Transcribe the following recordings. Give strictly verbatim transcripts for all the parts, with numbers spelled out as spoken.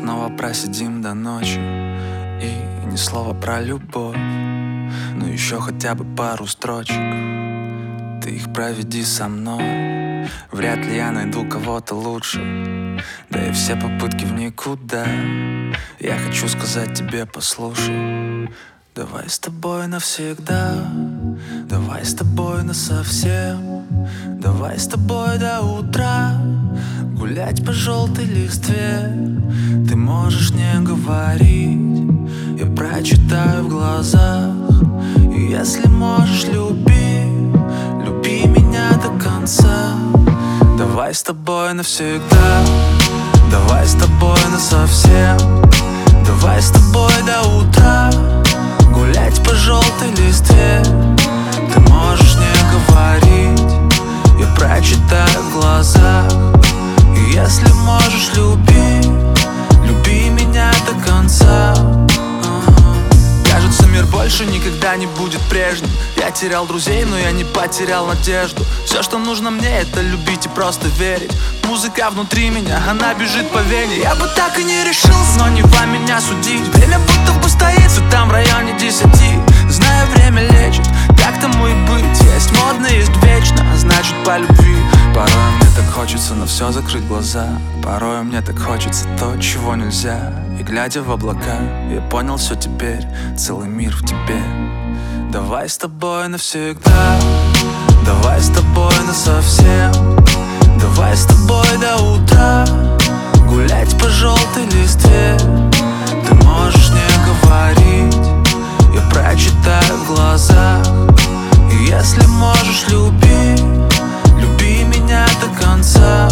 снова просидим до ночи, и ни слова про любовь, но еще хотя бы пару строчек. Ты их проведи со мной. Вряд ли я найду кого-то лучше, да и все попытки в никуда. Я хочу сказать тебе: послушай, давай с тобой навсегда, давай с тобой насовсем, давай с тобой до утра гулять по желтой листве. Ты можешь не говорить, я прочитаю в глазах. И если можешь, люби, люби меня до конца. Давай с тобой навсегда, давай с тобой насовсем, давай с тобой до утра гулять по желтой листве. Ты можешь не говорить, я прочитаю в глазах. И если можешь, люби, люби меня до конца. Кажется, мир больше никогда не будет прежним. Я терял друзей, но я не потерял надежду. Все, что нужно мне, это любить и просто верить. Музыка внутри меня, она бежит по вене. Я бы так и не решился, но не вам меня судить. Время будто бы стоит все там в районе десяти. Знаю, время лечит, как тому и быть. Есть модно, есть вечно, а значит по любви. Порой мне так хочется на все закрыть глаза. Порой мне так хочется то, чего нельзя. И глядя в облака, я понял все теперь. Целый мир в тебе. Давай с тобой навсегда, давай с тобой насовсем, давай с тобой до утра гулять по желтой листве. Ты можешь не говорить, я прочитаю в глазах. И если можешь, люби, люби меня до конца.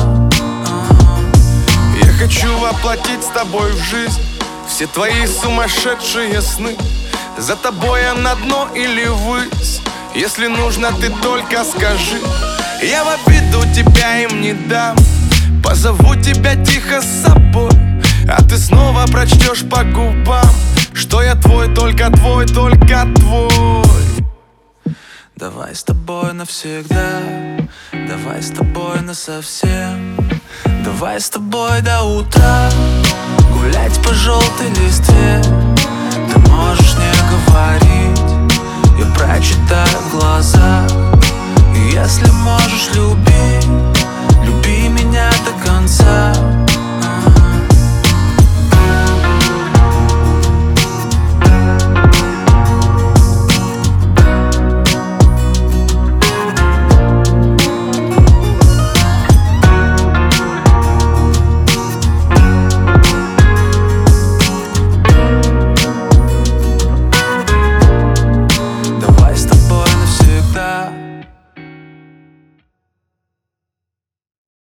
Я хочу воплотить с тобой в жизнь все твои сумасшедшие сны. За тобой я на дно или ввысь, если нужно, ты только скажи. Я в обиду тебя им не дам, позову тебя тихо с собой, а ты снова прочтешь по губам, что я твой, только твой, только твой. Давай с тобой навсегда, давай с тобой насовсем, давай с тобой до утра гулять по желтой листве. Ты можешь не говорить, я прочитаю в глазах. И если можешь, люби,